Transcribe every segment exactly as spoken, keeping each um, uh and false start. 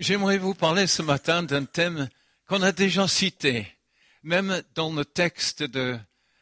J'aimerais vous parler ce matin d'un thème qu'on a déjà cité, même dans le texte de,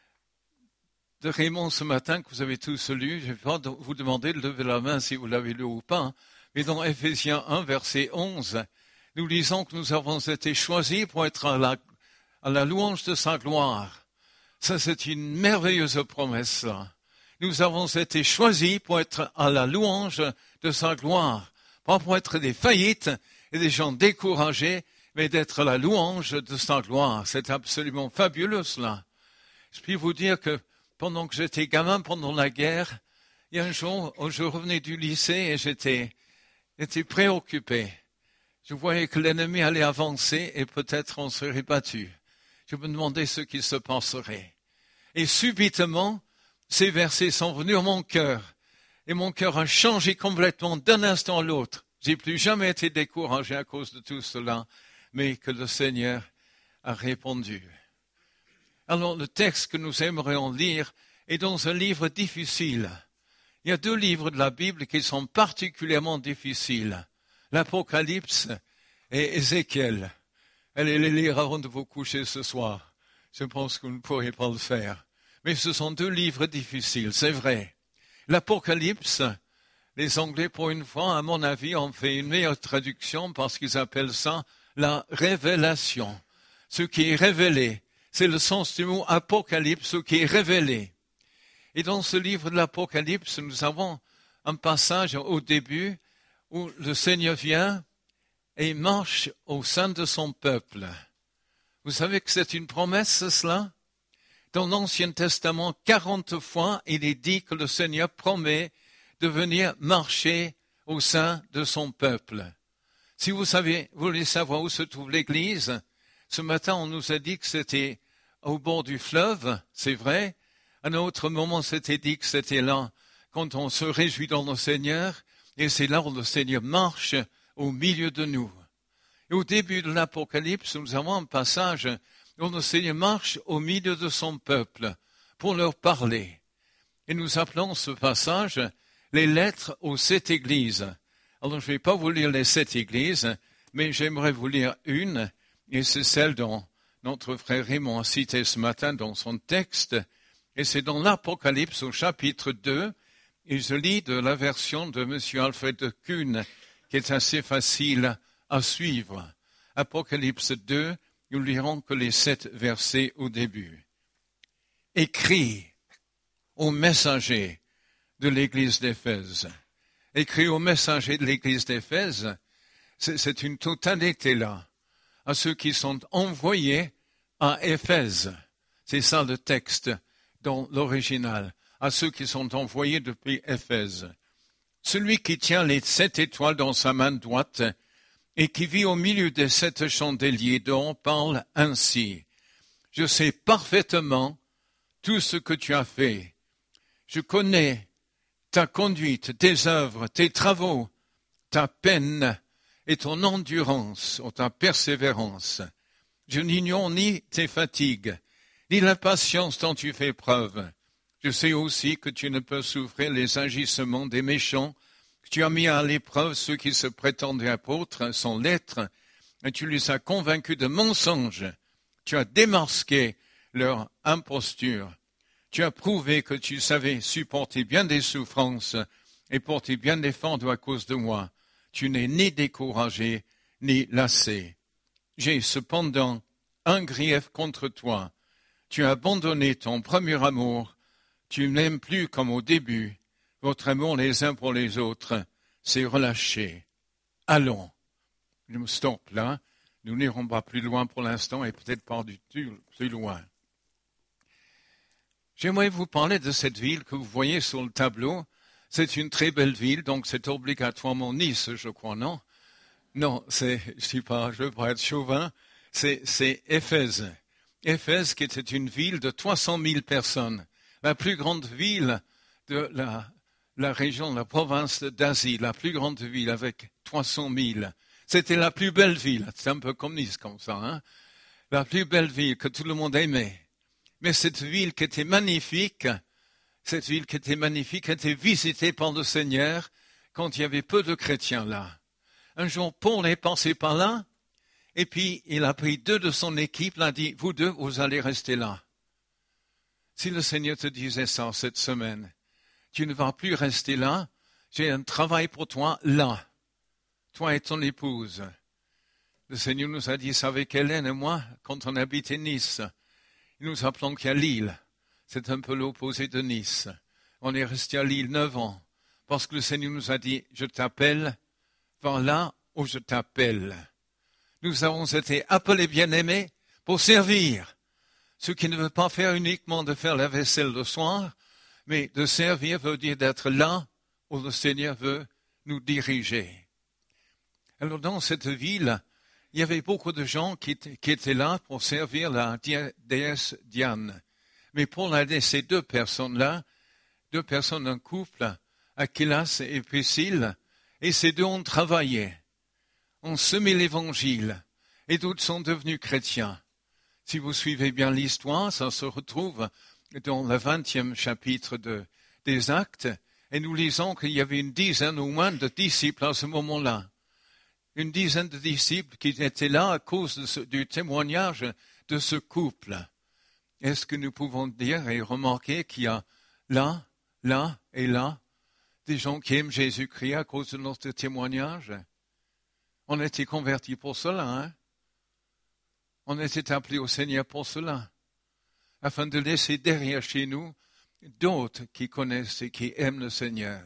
de Raymond ce matin que vous avez tous lu. Je ne vais pas vous demander de lever la main si vous l'avez lu ou pas, mais dans Éphésiens un, verset onze, nous lisons que nous avons été choisis pour être à la, à la louange de sa gloire. Ça, c'est une merveilleuse promesse, là. Nous avons été choisis pour être à la louange de sa gloire, pas pour être des faillites et des gens découragés, mais d'être à la louange de sa gloire. C'est absolument fabuleux, cela. Je puis vous dire que pendant que j'étais gamin, pendant la guerre, il y a un jour où je revenais du lycée et j'étais, j'étais préoccupé. Je voyais que l'ennemi allait avancer et peut-être on serait battu. Je me demandais ce qui se passerait. Et subitement, ces versets sont venus à mon cœur. Et mon cœur a changé complètement d'un instant à l'autre. J'ai plus jamais été découragé à cause de tout cela, mais que le Seigneur a répondu. Alors, le texte que nous aimerions lire est dans un livre difficile. Il y a deux livres de la Bible qui sont particulièrement difficiles. L'Apocalypse et Ézéchiel. Allez les lire avant de vous coucher ce soir. Je pense que vous ne pourrez pas le faire. Mais ce sont deux livres difficiles, c'est vrai. L'Apocalypse, les Anglais, pour une fois, à mon avis, ont fait une meilleure traduction parce qu'ils appellent ça la révélation. Ce qui est révélé, c'est le sens du mot apocalypse, ce qui est révélé. Et dans ce livre de l'Apocalypse, nous avons un passage au début où le Seigneur vient et marche au sein de son peuple. Vous savez que c'est une promesse, cela? Dans l'Ancien Testament, quarante fois, il est dit que le Seigneur promet de venir marcher au sein de son peuple. Si vous savez, vous voulez savoir où se trouve l'Église, ce matin on nous a dit que c'était au bord du fleuve, c'est vrai. À un autre moment, c'était dit que c'était là quand on se réjouit dans le Seigneur, et c'est là où le Seigneur marche au milieu de nous. Et au début de l'Apocalypse, nous avons un passage où le Seigneur marche au milieu de son peuple pour leur parler. Et nous appelons ce passage les lettres aux sept églises. Alors, je ne vais pas vous lire les sept églises, mais j'aimerais vous lire une, et c'est celle dont notre frère Raymond a cité ce matin dans son texte, et c'est dans l'Apocalypse au chapitre deux, et je lis de la version de M. Alfred de Kuhn, qui est assez facile à suivre. Apocalypse deux, nous lirons que les sept versets au début. Écrit aux messagers de l'église d'Éphèse. Écrit aux messagers de l'église d'Éphèse, c'est, c'est une totalité là, à ceux qui sont envoyés à Éphèse. C'est ça le texte dans l'original, à ceux qui sont envoyés depuis Éphèse. Celui qui tient les sept étoiles dans sa main droite et qui vit au milieu des sept chandeliers d'or parle ainsi. Je sais parfaitement tout ce que tu as fait. Je connais ta conduite, tes œuvres, tes travaux, ta peine et ton endurance ou ta persévérance. Je n'ignore ni tes fatigues, ni la patience dont tu fais preuve. Je sais aussi que tu ne peux souffrir les agissements des méchants, que tu as mis à l'épreuve ceux qui se prétendaient apôtres sans l'être, et tu les as convaincus de mensonges. Tu as démasqué leur imposture. Tu as prouvé que tu savais supporter bien des souffrances et porter bien des fardeaux à cause de moi. Tu n'es ni découragé, ni lassé. J'ai cependant un grief contre toi. Tu as abandonné ton premier amour. Tu ne m'aimes plus comme au début. Votre amour les uns pour les autres s'est relâché. Allons. Je me stoppe là. Nous n'irons pas plus loin pour l'instant et peut-être pas du tout plus loin. J'aimerais vous parler de cette ville que vous voyez sur le tableau. C'est une très belle ville, donc c'est obligatoirement Nice, je crois, non? Non, c'est, je sais pas, je veux pas être chauvin, c'est, c'est Éphèse. Éphèse qui était une ville de trois cent mille personnes. La plus grande ville de la, la région, de la province d'Asie, la plus grande ville avec trois cent mille. C'était la plus belle ville, c'est un peu comme Nice comme ça, hein? La plus belle ville que tout le monde aimait. Mais cette ville qui était magnifique, cette ville qui était magnifique était visitée par le Seigneur quand il y avait peu de chrétiens là. Un jour, Paul est passé par là, et puis il a pris deux de son équipe, il a dit, vous deux, vous allez rester là. Si le Seigneur te disait ça cette semaine, tu ne vas plus rester là, j'ai un travail pour toi là, toi et ton épouse. Le Seigneur nous a dit ça avec Hélène et moi, quand on habitait Nice. Il nous a planqué à Lille. C'est un peu l'opposé de Nice. On est resté à Lille neuf ans, parce que le Seigneur nous a dit, je t'appelle, va là où je t'appelle. Nous avons été appelés bien-aimés pour servir. Ce qui ne veut pas faire uniquement de faire la vaisselle le soir, mais de servir veut dire d'être là où le Seigneur veut nous diriger. Alors dans cette ville, il y avait beaucoup de gens qui, qui étaient là pour servir la déesse Diane. Mais Paul a laissé deux personnes-là, deux personnes d'un couple, Aquilas et Priscille, et ces deux ont travaillé, ont semé l'évangile, et d'autres sont devenus chrétiens. Si vous suivez bien l'histoire, ça se retrouve dans le vingtième chapitre de, des Actes, et nous lisons qu'il y avait une dizaine ou moins de disciples à ce moment-là. Une dizaine de disciples qui étaient là à cause de ce, du témoignage de ce couple. Est-ce que nous pouvons dire et remarquer qu'il y a là, là et là des gens qui aiment Jésus-Christ à cause de notre témoignage? On a été convertis pour cela, hein? On a été appelés au Seigneur pour cela, afin de laisser derrière chez nous d'autres qui connaissent et qui aiment le Seigneur.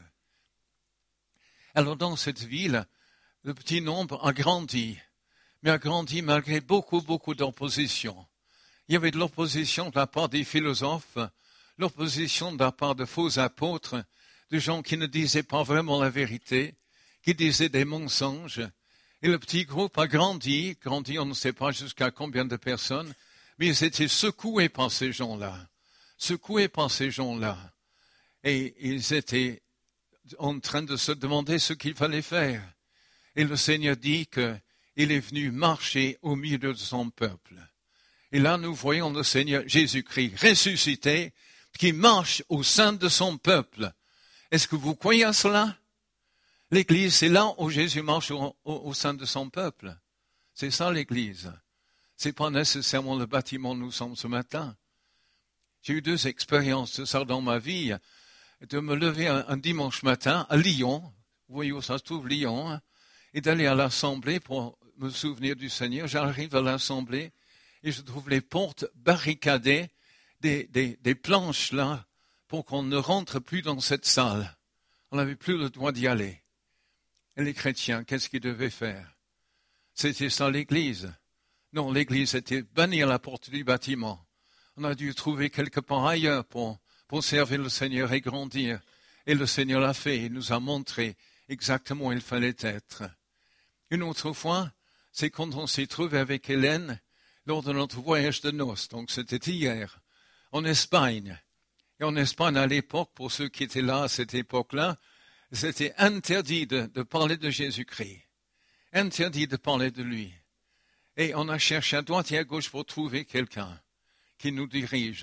Alors dans cette ville, le petit nombre a grandi, mais a grandi malgré beaucoup, beaucoup d'opposition. Il y avait de l'opposition de la part des philosophes, l'opposition de la part de faux apôtres, de gens qui ne disaient pas vraiment la vérité, qui disaient des mensonges. Et le petit groupe a grandi, grandi on ne sait pas jusqu'à combien de personnes, mais ils étaient secoués par ces gens-là, secoués par ces gens-là. Et ils étaient en train de se demander ce qu'il fallait faire. Et le Seigneur dit qu'il est venu marcher au milieu de son peuple. Et là, nous voyons le Seigneur Jésus-Christ ressuscité, qui marche au sein de son peuple. Est-ce que vous croyez à cela? L'Église, c'est là où Jésus marche au, au, au sein de son peuple. C'est ça l'Église. C'est pas nécessairement le bâtiment où nous sommes ce matin. J'ai eu deux expériences de ça dans ma vie. De me lever un, un dimanche matin à Lyon, vous voyez où ça se trouve, Lyon, hein, et d'aller à l'Assemblée pour me souvenir du Seigneur. J'arrive à l'Assemblée et je trouve les portes barricadées, des, des, des planches là, pour qu'on ne rentre plus dans cette salle. On n'avait plus le droit d'y aller. Et les chrétiens, qu'est-ce qu'ils devaient faire? C'était ça l'Église. Non, l'Église était bannie à la porte du bâtiment. On a dû trouver quelque part ailleurs pour, pour servir le Seigneur et grandir. Et le Seigneur l'a fait, il nous a montré exactement où il fallait être. Une autre fois, c'est quand on s'est trouvé avec Hélène lors de notre voyage de noces. Donc c'était hier, en Espagne. Et en Espagne, à l'époque, pour ceux qui étaient là à cette époque-là, c'était interdit de, de parler de Jésus-Christ. Interdit de parler de lui. Et on a cherché à droite et à gauche pour trouver quelqu'un qui nous dirige.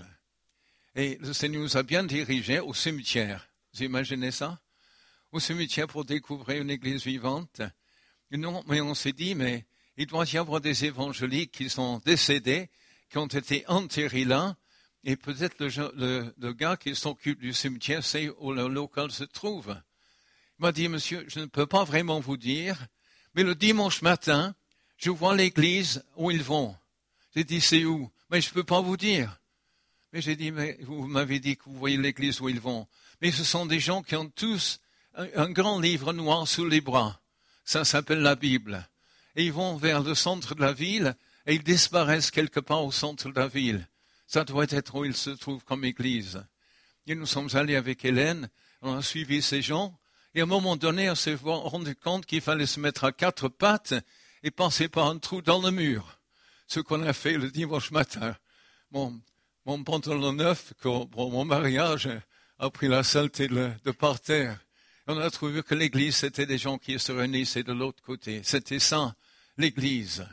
Et le Seigneur nous a bien dirigés au cimetière. Vous imaginez ça? Au cimetière pour découvrir une église vivante. Non, mais on s'est dit, mais il doit y avoir des évangéliques qui sont décédés, qui ont été enterrés là, et peut-être le, le, le gars qui s'occupe du cimetière sait où le local se trouve. Il m'a dit, monsieur, je ne peux pas vraiment vous dire, mais le dimanche matin, je vois l'église où ils vont. J'ai dit, c'est où? Mais je ne peux pas vous dire. Mais j'ai dit, mais vous m'avez dit que vous voyez l'église où ils vont. Mais ce sont des gens qui ont tous un, un grand livre noir sous les bras. Ça s'appelle la Bible. Et ils vont vers le centre de la ville et ils disparaissent quelque part au centre de la ville. Ça doit être où ils se trouvent comme église. Et nous sommes allés avec Hélène, on a suivi ces gens, et à un moment donné, on s'est rendu compte qu'il fallait se mettre à quatre pattes et passer par un trou dans le mur. Ce qu'on a fait le dimanche matin. Mon, mon pantalon neuf, pour mon mariage, a pris la saleté de, de par terre. On a trouvé que l'église, c'était des gens qui se réunissaient de l'autre côté. C'était ça, l'église.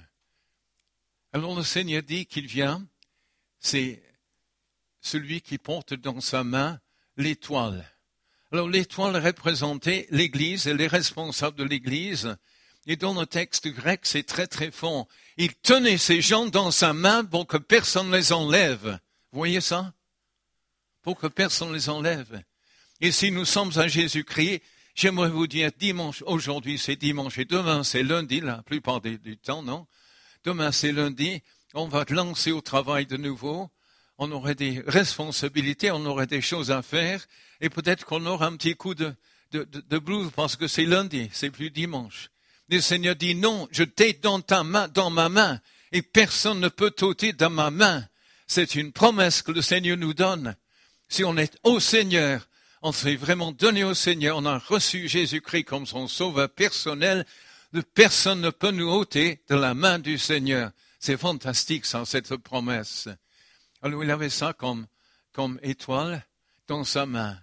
Alors le Seigneur dit qu'il vient, c'est celui qui porte dans sa main l'étoile. Alors l'étoile représentait l'église et les responsables de l'église Et dans le texte grec, c'est très très fort. Il tenait ces gens dans sa main pour que personne ne les enlève. Vous voyez ça? Pour que personne ne les enlève. Et si nous sommes à Jésus-Christ, j'aimerais vous dire, dimanche, aujourd'hui c'est dimanche et demain c'est lundi, la plupart du, du temps, non? Demain c'est lundi, on va lancer au travail de nouveau, on aurait des responsabilités, on aurait des choses à faire, et peut-être qu'on aura un petit coup de, de, de, de blues parce que c'est lundi, c'est plus dimanche. Le Seigneur dit non, je t'ai dans ta main, dans ma main, et personne ne peut t'ôter dans ma main. C'est une promesse que le Seigneur nous donne. Si on est au Seigneur, on s'est vraiment donné au Seigneur, on a reçu Jésus-Christ comme son sauveur personnel, personne ne peut nous ôter de la main du Seigneur. C'est fantastique, ça, cette promesse. Alors, il avait ça comme, comme étoile dans sa main.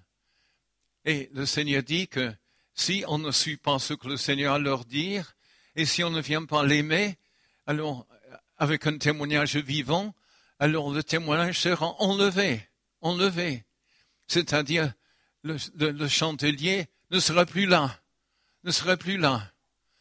Et le Seigneur dit que si on ne suit pas ce que le Seigneur a à leur dire, et si on ne vient pas l'aimer, alors, avec un témoignage vivant, alors le témoignage sera enlevé, enlevé. C'est-à-dire, le, le, le chandelier ne sera plus là, ne sera plus là.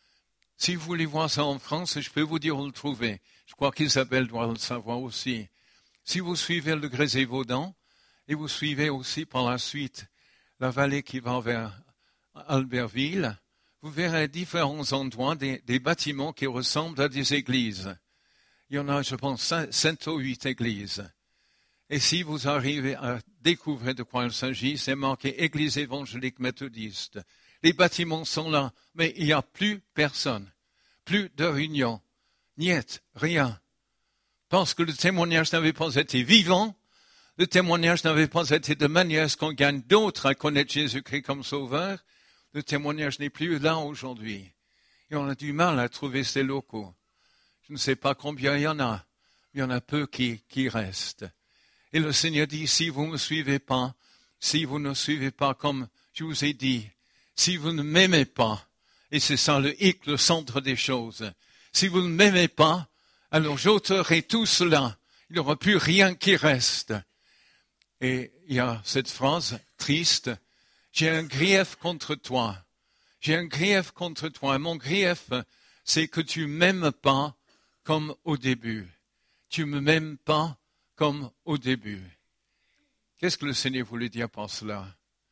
Si vous voulez voir ça en France, je peux vous dire où le trouver. Je crois qu'Isabelle doit le savoir aussi. Si vous suivez le Grésivaudan, et vous suivez aussi par la suite la vallée qui va vers Albertville, vous verrez à différents endroits des, des bâtiments qui ressemblent à des églises. Il y en a, je pense, sept ou huit églises. Et si vous arrivez à découvrir de quoi il s'agit, c'est marqué Église évangélique méthodiste. Les bâtiments sont là, mais il n'y a plus personne, plus de réunion, niet, rien. Parce que le témoignage n'avait pas été vivant, le témoignage n'avait pas été de manière à ce qu'on gagne d'autres à connaître Jésus-Christ comme sauveur. Le témoignage n'est plus là aujourd'hui. Et on a du mal à trouver ces locaux. Je ne sais pas combien il y en a, mais il y en a peu qui, qui restent. Et le Seigneur dit, si vous ne me suivez pas, si vous ne suivez pas comme je vous ai dit, si vous ne m'aimez pas, et c'est ça le hic, le centre des choses, si vous ne m'aimez pas, alors j'ôterai tout cela, il n'y aura plus rien qui reste. Et il y a cette phrase triste, j'ai un grief contre toi, j'ai un grief contre toi, mon grief, c'est que tu m'aimes pas comme au début, tu ne m'aimes pas comme au début. Qu'est-ce que le Seigneur voulait dire par cela?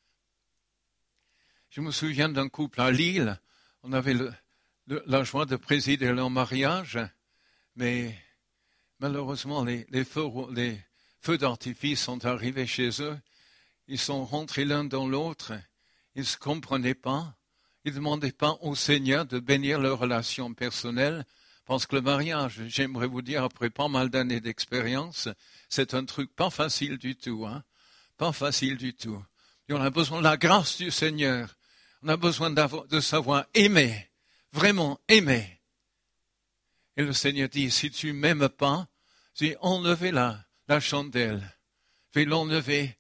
Je me souviens d'un couple à Lille, on avait le, le, la joie de présider leur mariage, mais malheureusement les, les, feux, les feux d'artifice sont arrivés chez eux, ils sont rentrés l'un dans l'autre, ils ne se comprenaient pas, ils ne demandaient pas au Seigneur de bénir leur relation personnelle, parce que le mariage, j'aimerais vous dire, après pas mal d'années d'expérience, c'est un truc pas facile du tout, hein, pas facile du tout. Et on a besoin de la grâce du Seigneur. On a besoin de savoir aimer, vraiment aimer. Et le Seigneur dit, si tu ne m'aimes pas, j'ai enlevé la, la chandelle. Je vais l'enlever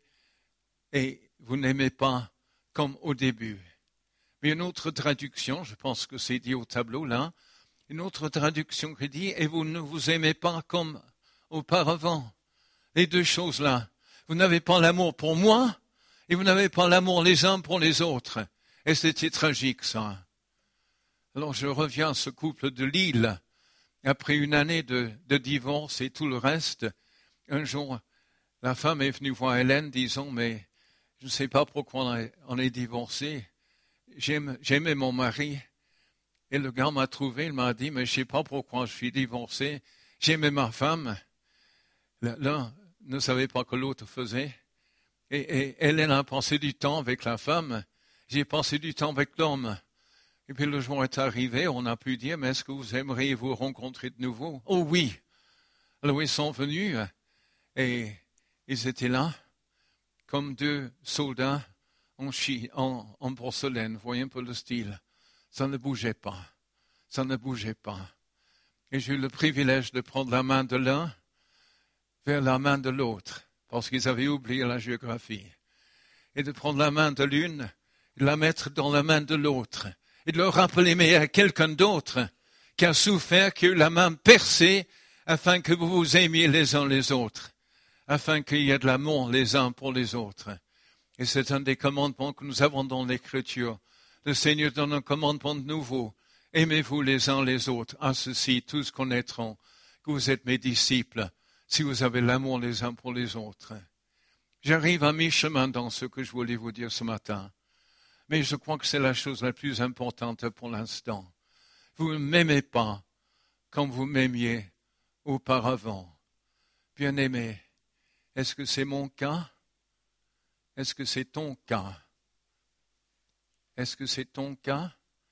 et vous n'aimez pas comme au début. Mais une autre traduction, je pense que c'est dit au tableau là, une autre traduction qui dit, et vous ne vous aimez pas comme auparavant. Les deux choses là. Vous n'avez pas l'amour pour moi et vous n'avez pas l'amour les uns pour les autres. Et c'était tragique, ça. Alors, je reviens à ce couple de Lille. Après une année de, de divorce et tout le reste, un jour, la femme est venue voir Hélène, disant, mais je ne sais pas pourquoi on est, on est divorcé. J'aime, j'aimais mon mari. Et le gars m'a trouvé, il m'a dit, mais je ne sais pas pourquoi je suis divorcé. J'aimais ma femme. L'un ne savait pas que l'autre faisait. Et, et Hélène a passé du temps avec la femme. J'ai passé du temps avec l'homme. Et puis le jour est arrivé, on a pu dire, mais est-ce que vous aimeriez vous rencontrer de nouveau? Oh oui. Alors ils sont venus et ils étaient là comme deux soldats en, chi, en, en porcelaine. Vous voyez un peu le style. Ça ne bougeait pas. Ça ne bougeait pas. Et j'ai eu le privilège de prendre la main de l'un vers la main de l'autre, parce qu'ils avaient oublié la géographie. Et de prendre la main de l'une, de la mettre dans la main de l'autre, et de leur rappeler, mais il y a quelqu'un d'autre qui a souffert, qui a eu la main percée, afin que vous vous aimiez les uns les autres, afin qu'il y ait de l'amour les uns pour les autres. Et c'est un des commandements que nous avons dans l'Écriture. Le Seigneur donne un commandement nouveau, Aimez-vous les uns les autres. À ceci, tous connaîtront que vous êtes mes disciples, si vous avez l'amour les uns pour les autres. J'arrive à mi-chemin dans ce que je voulais vous dire ce matin, mais je crois que c'est la chose la plus importante pour l'instant. Vous ne m'aimez pas comme vous m'aimiez auparavant. Bien-aimé, est-ce que c'est mon cas? Est-ce que c'est ton cas? Est-ce que c'est ton cas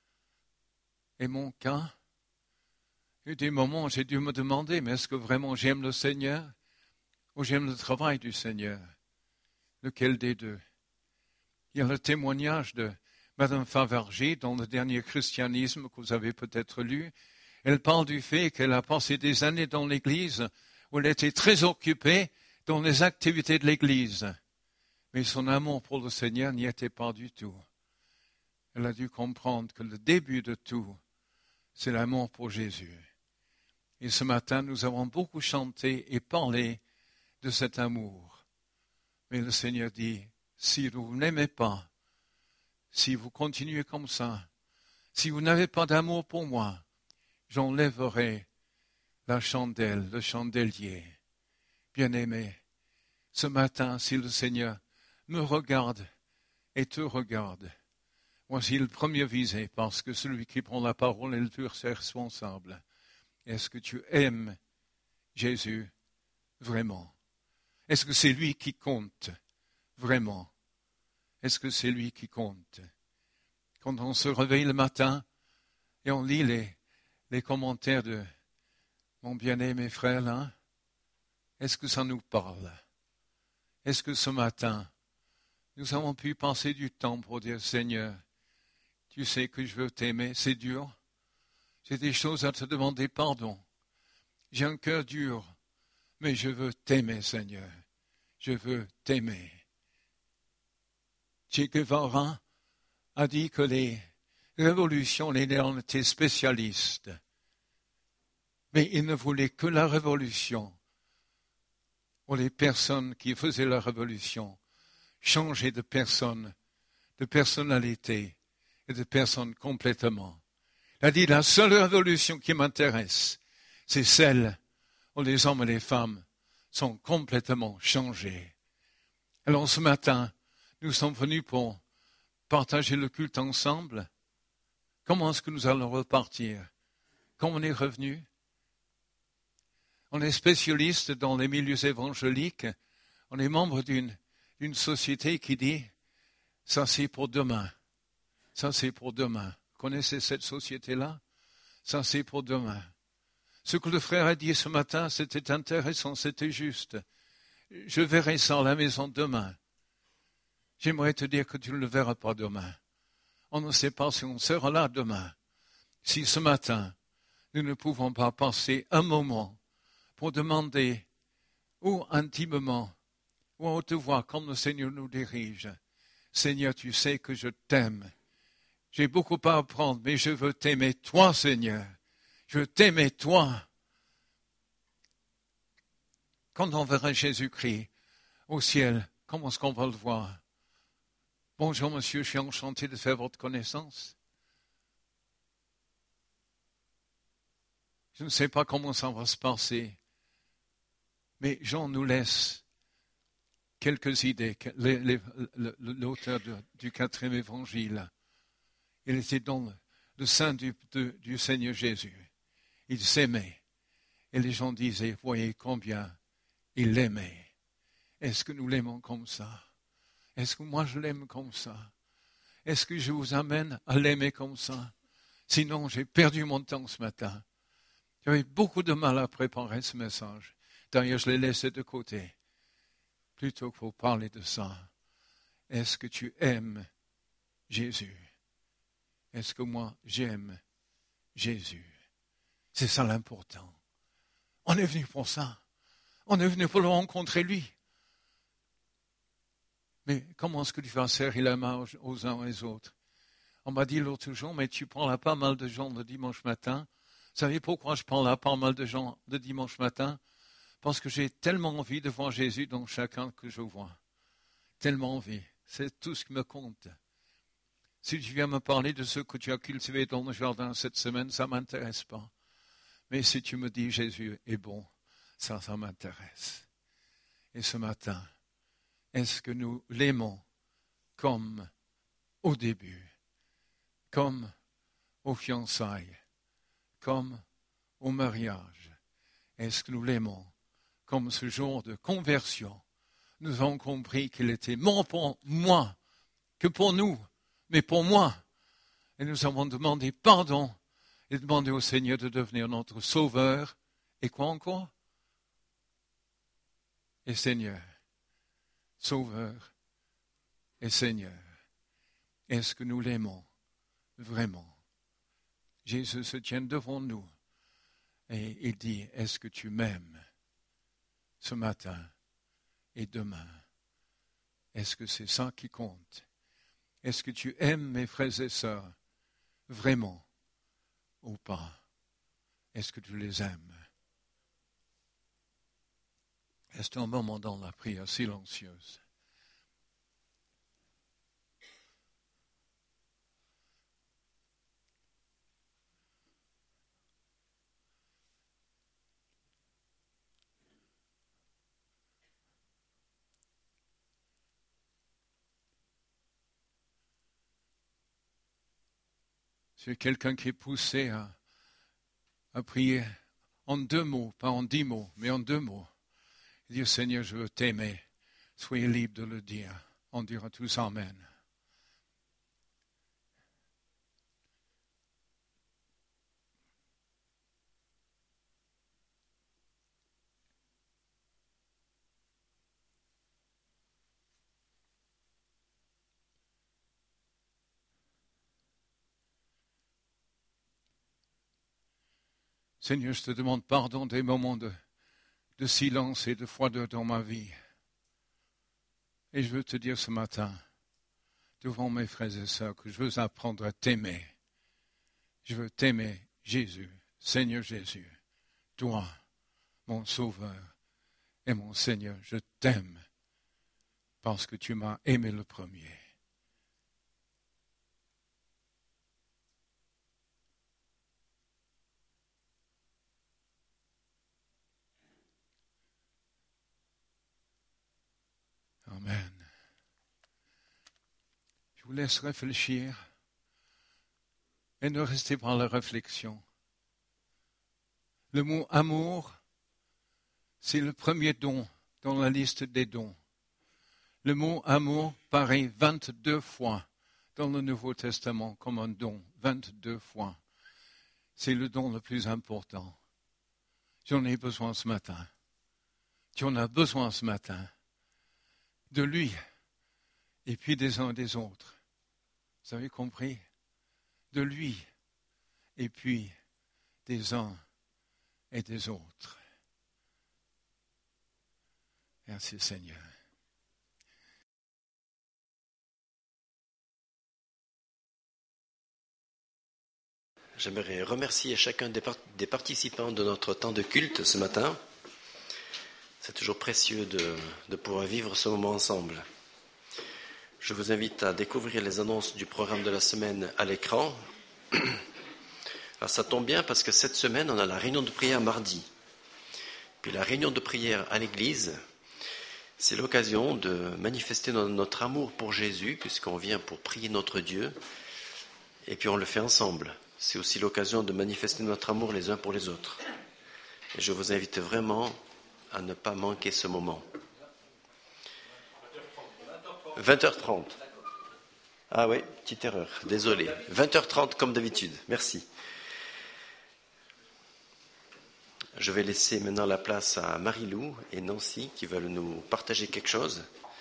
et mon cas? Il y a des moments où j'ai dû me demander, mais est-ce que vraiment j'aime le Seigneur ou j'aime le travail du Seigneur? Lequel des deux? Il y a le témoignage de Madame Favarger dans le dernier Christianisme que vous avez peut-être lu. Elle parle du fait qu'elle a passé des années dans l'Église où elle était très occupée dans les activités de l'Église. Mais son amour pour le Seigneur n'y était pas du tout. Elle a dû comprendre que le début de tout, c'est l'amour pour Jésus. Et ce matin, nous avons beaucoup chanté et parlé de cet amour. Mais le Seigneur dit, si vous n'aimez pas, si vous continuez comme ça, si vous n'avez pas d'amour pour moi, j'enlèverai la chandelle, le chandelier. Bien-aimé, ce matin, si le Seigneur me regarde et te regarde, voici le premier visé, parce que celui qui prend la parole est le plus responsable. Est-ce que tu aimes Jésus vraiment? Est-ce que c'est lui qui compte vraiment? Est-ce que c'est lui qui compte? Quand on se réveille le matin et on lit les, les commentaires de mon bien-aimé frère là, est-ce que ça nous parle? Est-ce que ce matin, nous avons pu passer du temps pour dire, Seigneur, tu sais que je veux t'aimer, c'est dur. J'ai des choses à te demander pardon. J'ai un cœur dur, mais je veux t'aimer, Seigneur. Je veux t'aimer. Che Guevara a dit que les révolutions, les Néerlandais étaient spécialistes. Mais ils ne voulaient que la révolution où les personnes qui faisaient la révolution changeaient de personne, de personnalité et de personne complètement. Il a dit, la seule révolution qui m'intéresse, c'est celle où les hommes et les femmes sont complètement changés. Alors ce matin, nous sommes venus pour partager le culte ensemble. Comment est-ce que nous allons repartir? Quand on est revenu, on est spécialiste dans les milieux évangéliques, on est membre d'une, d'une société qui dit, ça c'est pour demain, ça c'est pour demain. Vous connaissez cette société-là? Ça c'est pour demain. Ce que le frère a dit ce matin, c'était intéressant, c'était juste. Je verrai ça à la maison demain. J'aimerais te dire que tu ne le verras pas demain. On ne sait pas si on sera là demain. Si ce matin, nous ne pouvons pas passer un moment pour demander, ou intimement, ou à haute voix, comme le Seigneur nous dirige, Seigneur, tu sais que je t'aime. J'ai beaucoup à apprendre, mais je veux t'aimer toi, Seigneur. Je veux t'aimer toi. Quand on verra Jésus-Christ au ciel, comment est-ce qu'on va le voir? Bonjour monsieur, je suis enchanté de faire votre connaissance. Je ne sais pas comment ça va se passer, mais Jean nous laisse quelques idées. L'auteur du quatrième évangile, il était dans le sein du, de, du Seigneur Jésus. Il s'aimait. Et les gens disaient, voyez combien il l'aimait. Est-ce que nous l'aimons comme ça? Est-ce que moi je l'aime comme ça? Est-ce que je vous amène à l'aimer comme ça? Sinon, j'ai perdu mon temps ce matin. J'avais beaucoup de mal à préparer ce message. D'ailleurs, je l'ai laissé de côté. Plutôt que pour parler de ça. Est-ce que tu aimes Jésus? Est-ce que moi, j'aime Jésus? C'est ça l'important. On est venu pour ça. On est venu pour le rencontrer lui. Mais comment est-ce que tu vas serrer la main aux uns et aux autres? On m'a dit l'autre jour, mais tu prends là pas mal de gens le dimanche matin. Vous savez pourquoi je prends là pas mal de gens le dimanche matin? Parce que j'ai tellement envie de voir Jésus dans chacun que je vois. Tellement envie. C'est tout ce qui me compte. Si tu viens me parler de ce que tu as cultivé dans le jardin cette semaine, ça ne m'intéresse pas. Mais si tu me dis Jésus est bon, ça, ça m'intéresse. Et ce matin, est-ce que nous l'aimons comme au début, comme aux fiançailles, comme au mariage? Est-ce que nous l'aimons comme ce jour de conversion? Nous avons compris qu'il était moins pour moi que pour nous, mais pour moi. Et nous avons demandé pardon et demandé au Seigneur de devenir notre sauveur. Et quoi encore? Et Seigneur. Sauveur et Seigneur. Est-ce que nous l'aimons vraiment? Jésus se tient devant nous et il dit, est-ce que tu m'aimes ce matin et demain? Est-ce que c'est ça qui compte? Est-ce que tu aimes mes frères et sœurs vraiment ou pas? Est-ce que tu les aimes? Restons un moment dans la prière silencieuse. C'est quelqu'un qui est poussé à, à prier en deux mots, pas en dix mots, mais en deux mots. Dire, Seigneur, je veux t'aimer. Soyez libre de le dire. On dira tous Amen. Seigneur, je te demande pardon des moments de, de silence et de froideur dans ma vie. Et je veux te dire ce matin, devant mes frères et sœurs, que je veux apprendre à t'aimer. Je veux t'aimer, Jésus, Seigneur Jésus, toi, mon Sauveur et mon Seigneur, je t'aime parce que tu m'as aimé le premier. Amen. Je vous laisse réfléchir et ne restez pas dans la réflexion. Le mot amour, c'est le premier don dans la liste des dons. Le mot amour paraît vingt-deux fois dans le Nouveau Testament comme un don, vingt-deux fois. C'est le don le plus important. J'en ai besoin ce matin. Tu en as besoin ce matin. De lui et puis des uns et des autres. Vous avez compris? De lui et puis des uns et des autres. Merci Seigneur. J'aimerais remercier chacun des, part- des participants de notre temps de culte ce matin. C'est toujours précieux de, de pouvoir vivre ce moment ensemble. Je vous invite à découvrir les annonces du programme de la semaine à l'écran. Alors ça tombe bien parce que cette semaine, on a la réunion de prière mardi. Puis la réunion de prière à l'église, c'est l'occasion de manifester notre amour pour Jésus, puisqu'on vient pour prier notre Dieu, et puis on le fait ensemble. C'est aussi l'occasion de manifester notre amour les uns pour les autres. Et je vous invite vraiment à ne pas manquer ce moment. vingt heures trente. Ah oui, petite erreur, désolé. vingt heures trente comme d'habitude, merci. Je vais laisser maintenant la place à Marie-Lou et Nancy qui veulent nous partager quelque chose.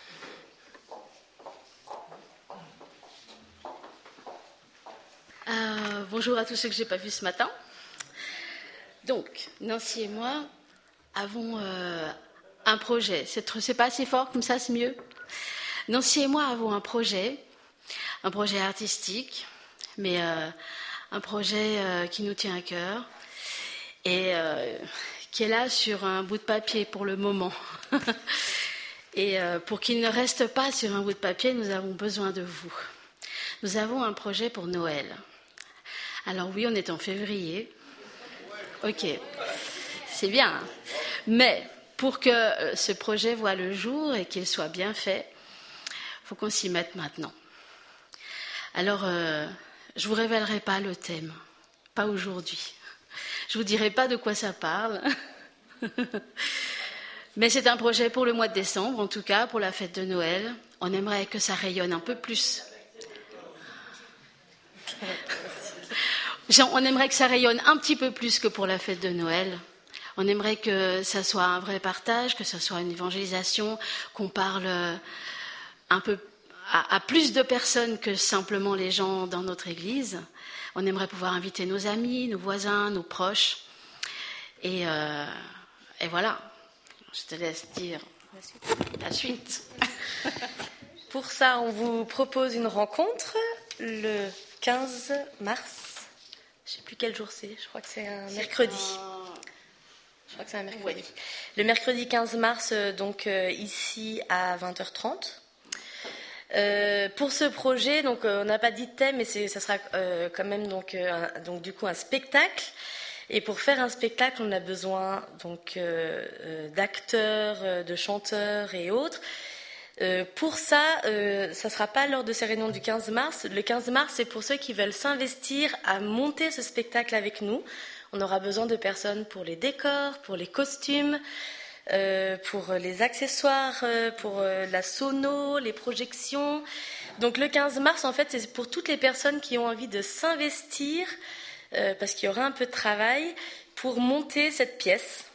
Euh, bonjour à tous ceux que je n'ai pas vus ce matin. Donc, Nancy et moi avons euh, un projet. C'est, c'est pas assez fort, comme ça c'est mieux. Nancy et moi avons un projet, un projet artistique, mais euh, un projet euh, qui nous tient à cœur et euh, qui est là sur un bout de papier pour le moment. Et euh, pour qu'il ne reste pas sur un bout de papier, nous avons besoin de vous. Nous avons un projet pour Noël. Alors oui, on est en février. Ok, c'est bien. Mais pour que ce projet voie le jour et qu'il soit bien fait, il faut qu'on s'y mette maintenant. Alors, euh, je ne vous révélerai pas le thème, pas aujourd'hui. Je ne vous dirai pas de quoi ça parle. Mais c'est un projet pour le mois de décembre, en tout cas, pour la fête de Noël. On aimerait que ça rayonne un peu plus. On aimerait que ça rayonne un petit peu plus que pour la fête de Noël. On aimerait que ça soit un vrai partage, que ça soit une évangélisation, qu'on parle un peu à, à plus de personnes que simplement les gens dans notre église. On aimerait pouvoir inviter nos amis, nos voisins, nos proches. Et, euh, et voilà, je te laisse dire la suite. La suite. Pour ça, on vous propose une rencontre le quinze mars. Je ne sais plus quel jour c'est, je crois que c'est un c'est mercredi. Un... Je crois que c'est un mercredi. Oui. Le mercredi quinze mars, donc euh, ici à vingt heures trente. Euh, pour ce projet, donc euh, on n'a pas dit de thème, mais c'est, ça sera euh, quand même donc, euh, un, donc du coup un spectacle. Et pour faire un spectacle, on a besoin donc euh, euh, d'acteurs, euh, de chanteurs et autres. Euh, pour ça, euh, ça ne sera pas lors de ces réunions du quinze mars. Le quinze mars, c'est pour ceux qui veulent s'investir à monter ce spectacle avec nous. On aura besoin de personnes pour les décors, pour les costumes, euh, pour les accessoires, euh, pour euh, la sono, les projections. Donc le quinze mars, en fait, c'est pour toutes les personnes qui ont envie de s'investir, euh, parce qu'il y aura un peu de travail, pour monter cette pièce.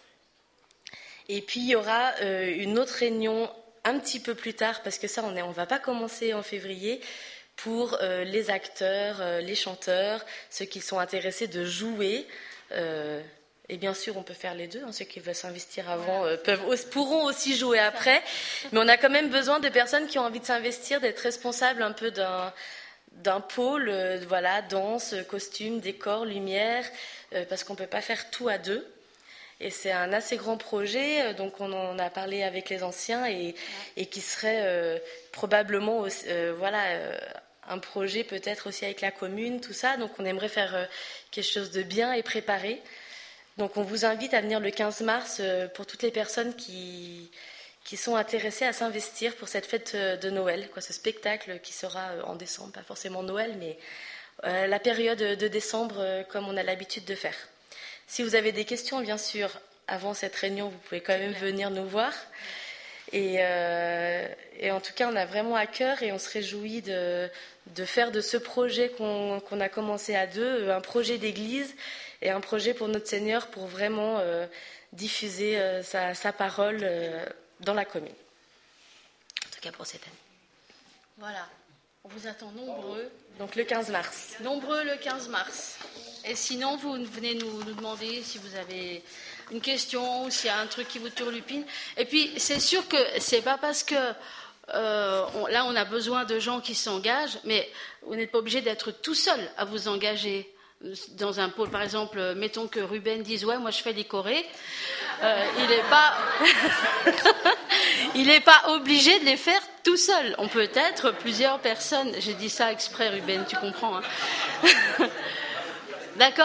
Et puis il y aura euh, une autre réunion un petit peu plus tard, parce que ça, on ne on va pas commencer en février, pour euh, les acteurs, euh, les chanteurs, ceux qui sont intéressés de jouer. Euh, et bien sûr, on peut faire les deux. Hein, ceux qui veulent s'investir avant euh, peuvent, pourront aussi jouer après. Mais on a quand même besoin de personnes qui ont envie de s'investir, d'être responsables un peu d'un, d'un pôle, euh, voilà, danse, costume, décor, lumière, euh, parce qu'on ne peut pas faire tout à deux. Et c'est un assez grand projet, donc on en a parlé avec les anciens et, et qui serait euh, probablement aussi, euh, voilà, euh, un projet peut-être aussi avec la commune, tout ça. Donc on aimerait faire euh, quelque chose de bien et préparé. Donc on vous invite à venir le quinze mars euh, pour toutes les personnes qui, qui sont intéressées à s'investir pour cette fête de Noël, quoi, ce spectacle qui sera en décembre, pas forcément Noël, mais euh, la période de décembre euh, comme on a l'habitude de faire. Si vous avez des questions, bien sûr, avant cette réunion, vous pouvez quand même venir nous voir. Et, euh, et en tout cas, on a vraiment à cœur et on se réjouit de, de faire de ce projet qu'on, qu'on a commencé à deux, un projet d'église et un projet pour notre Seigneur pour vraiment euh, diffuser euh, sa, sa parole euh, dans la commune. En tout cas pour cette année. Voilà. On vous attend nombreux. Donc le quinze mars. Nombreux le quinze mars. Et sinon, vous venez nous, nous demander si vous avez une question ou s'il y a un truc qui vous turlupine. Et puis, c'est sûr que c'est pas parce que euh, on, là, on a besoin de gens qui s'engagent, mais vous n'êtes pas obligé d'être tout seul à vous engager dans un pôle. Par exemple, mettons que Ruben dise « Ouais, moi je fais les chorés euh, ». Il n'est pas... il n'est pas obligé de les faire tout seul. On peut être plusieurs personnes. J'ai dit ça exprès, Ruben, tu comprends, hein. D'accord ?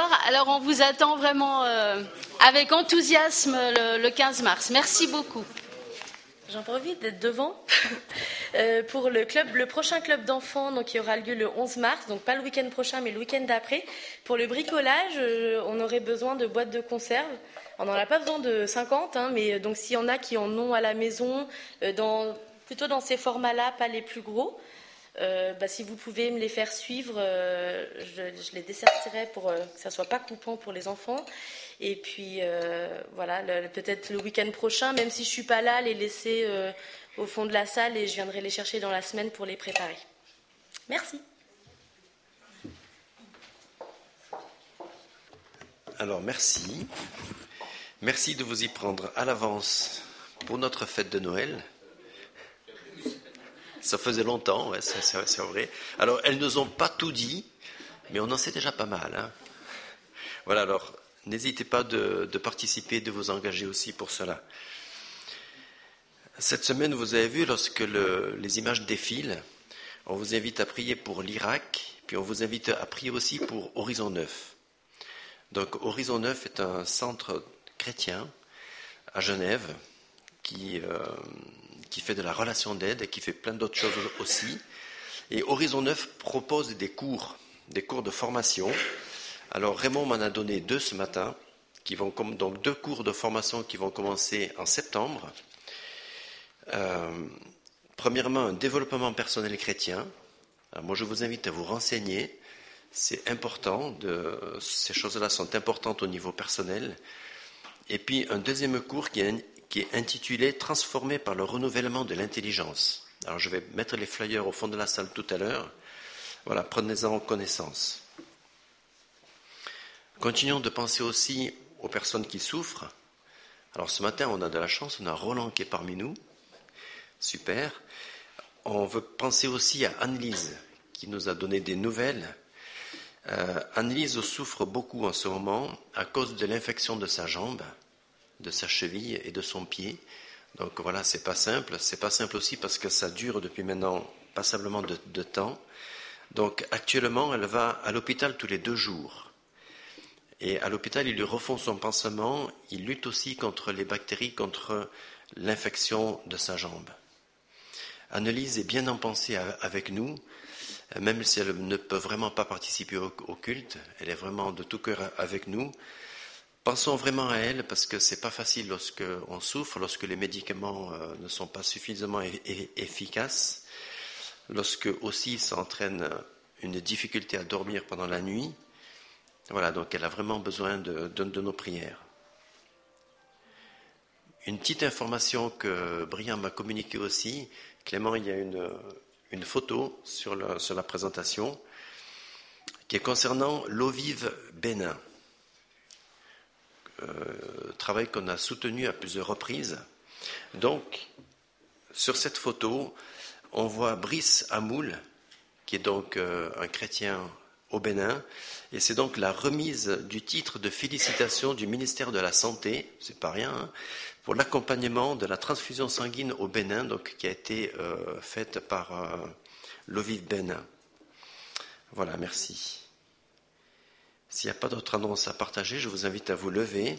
Alors on vous attend vraiment euh, avec enthousiasme le, le quinze mars. Merci beaucoup. J'en profite d'être devant euh, pour le club, le prochain club d'enfants, donc qui aura lieu le onze mars, donc pas le week-end prochain, mais le week-end d'après. Pour le bricolage, euh, on aurait besoin de boîtes de conserve. On n'en a pas besoin de cinquante, hein, mais donc s'il y en a qui en ont à la maison, euh, dans, plutôt dans ces formats-là, pas les plus gros. Euh, bah, si vous pouvez me les faire suivre, euh, je, je les dessertirai pour euh, que ça ne soit pas coupant pour les enfants. Et puis, euh, voilà, le, peut-être le week-end prochain, même si je ne suis pas là, les laisser euh, au fond de la salle et je viendrai les chercher dans la semaine pour les préparer. Merci. Alors, merci. Merci de vous y prendre à l'avance pour notre fête de Noël. Ça faisait longtemps, ouais, c'est, c'est, c'est vrai. Alors, elles ne nous ont pas tout dit, mais on en sait déjà pas mal. Hein. Voilà, alors, n'hésitez pas de, de participer, de vous engager aussi pour cela. Cette semaine, vous avez vu, lorsque le, les images défilent, On vous invite à prier pour l'Irak, puis on vous invite à prier aussi pour Horizon neuf. Donc Horizon neuf est un centre chrétien à Genève qui, euh, qui fait de la relation d'aide et qui fait plein d'autres choses aussi. Et Horizon neuf propose des cours, des cours de formation. Alors Raymond m'en a donné deux ce matin, qui vont donc deux cours de formation qui vont commencer en septembre. Euh, premièrement, un développement personnel chrétien. Alors moi, je vous invite à vous renseigner. C'est important. De, ces choses-là sont importantes au niveau personnel. Et puis un deuxième cours qui est, qui est intitulé « Transformé par le renouvellement de l'intelligence ». Alors je vais mettre les flyers au fond de la salle tout à l'heure. Voilà, prenez-en connaissance. Continuons de penser aussi aux personnes qui souffrent. Alors ce matin, on a de la chance, on a Roland qui est parmi nous. Super. On veut penser aussi à Anne-Lise, qui nous a donné des nouvelles. Euh, Anne-Lise souffre beaucoup en ce moment à cause de l'infection de sa jambe, de sa cheville et de son pied. Donc voilà, c'est pas simple. C'est pas simple aussi parce que ça dure depuis maintenant passablement de, de temps. Donc actuellement, elle va à l'hôpital tous les deux jours. Et à l'hôpital, ils lui refont son pansement. Il lutte aussi contre les bactéries, contre l'infection de sa jambe. Annelise est bien en pensée avec nous, même si elle ne peut vraiment pas participer au, au culte. Elle est vraiment de tout cœur avec nous. Pensons vraiment à elle parce que c'est pas facile lorsque on souffre, lorsque les médicaments euh, ne sont pas suffisamment e- e- efficaces, lorsque aussi ça entraîne une difficulté à dormir pendant la nuit. Voilà, donc elle a vraiment besoin de, de, de nos prières. Une petite information que Brian m'a communiquée aussi. Clément, il y a une, une photo sur, le, sur la présentation qui est concernant l'eau vive Bénin. Euh, travail qu'on a soutenu à plusieurs reprises. Donc, sur cette photo, on voit Brice Amoul, qui est donc euh, un chrétien au Bénin, et c'est donc la remise du titre de félicitations du ministère de la Santé, c'est pas rien, hein, pour l'accompagnement de la transfusion sanguine au Bénin, donc qui a été euh, faite par euh, l'Eau Vive Bénin. Voilà, merci. S'il n'y a pas d'autres annonces à partager, je vous invite à vous lever.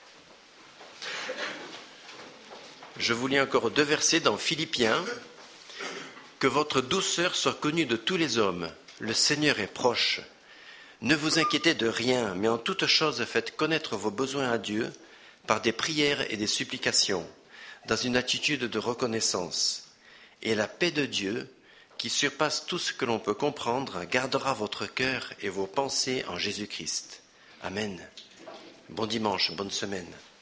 Je vous lis encore deux versets dans Philippiens. Que votre douceur soit connue de tous les hommes. Le Seigneur est proche. Ne vous inquiétez de rien, mais en toute chose faites connaître vos besoins à Dieu par des prières et des supplications, dans une attitude de reconnaissance. Et la paix de Dieu, qui surpasse tout ce que l'on peut comprendre, gardera votre cœur et vos pensées en Jésus-Christ. Amen. Bon dimanche, bonne semaine.